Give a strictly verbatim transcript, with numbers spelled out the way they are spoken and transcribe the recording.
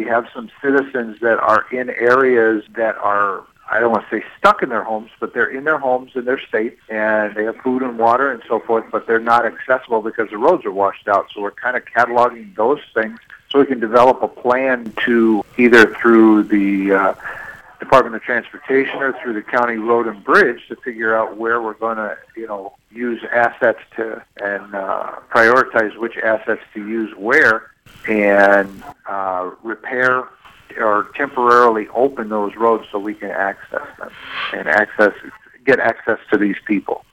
we have some citizens that are in areas that are, I don't want to say stuck in their homes, but they're in their homes in their state, and they have food and water and so forth, but they're not accessible because the roads are washed out. So we're kind of cataloging those things so we can develop a plan to either through the uh, Department of Transportation or through the County Road and Bridge to figure out where we're going to, you know, use assets to and uh, prioritize which assets to use where, and uh, repair or temporarily open those roads so we can access them and access get access to these people.